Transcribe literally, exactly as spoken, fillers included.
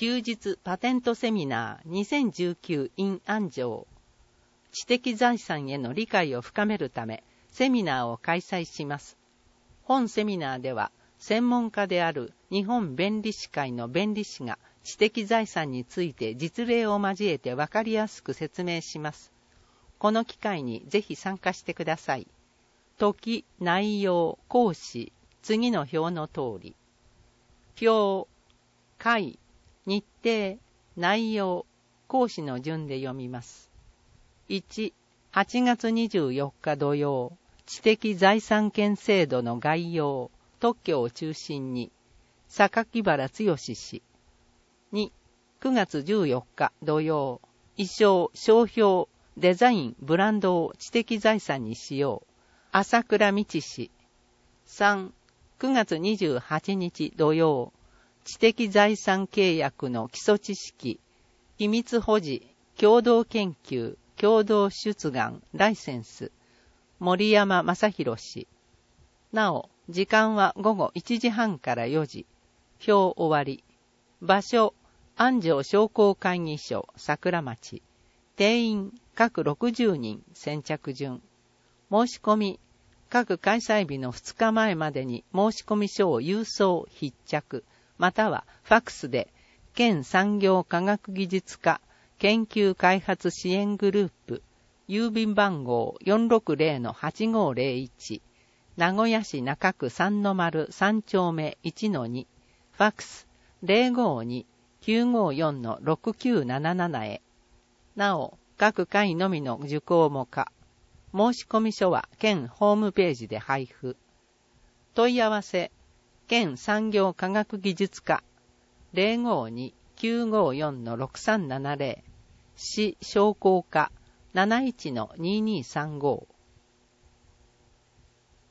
休日パテントセミナーにせんじゅうきゅう in 安城。知的財産への理解を深めるため、セミナーを開催します。本セミナーでは、専門家である日本弁理士会の弁理士が知的財産について実例を交えて分かりやすく説明します。この機会にぜひ参加してください。時、内容、講師、次の表の通り。表、会、日程、内容、講師の順で読みます。いち、はちがつにじゅうよっか土曜、知的財産権制度の概要、特許を中心に、榊原剛氏。に、くがつじゅうよっか土曜、意匠、商標、デザイン、ブランドを知的財産にしよう、朝倉道氏。さん、くがつにじゅうはちにち土曜、知的財産契約の基礎知識、秘密保持、共同研究、共同出願、ライセンス、森山正弘氏。なお、時間はごごいちじはんからよじ。表終わり。場所、安城商工会議所、桜町。定員、各ろくじゅうにん、先着順。申し込み、各開催日のふつかまえまでに申し込み書を郵送、必着、またはファックスで、県産業科学技術課研究開発支援グループ、郵便番号 よんろくぜろのはちごーぜろいち、名古屋市中区さんの丸さんちょうめいちのに、ファックス ゼロごーにーきゅうごーよんのろくきゅうなななな へ。なお、各回のみの受講も可。申し込み書は県ホームページで配布。問い合わせ、県産業科学技術課 ゼロごーにーきゅうごーよんのろくさんななぜろ、市商工課 なないちのにーにーさんごー。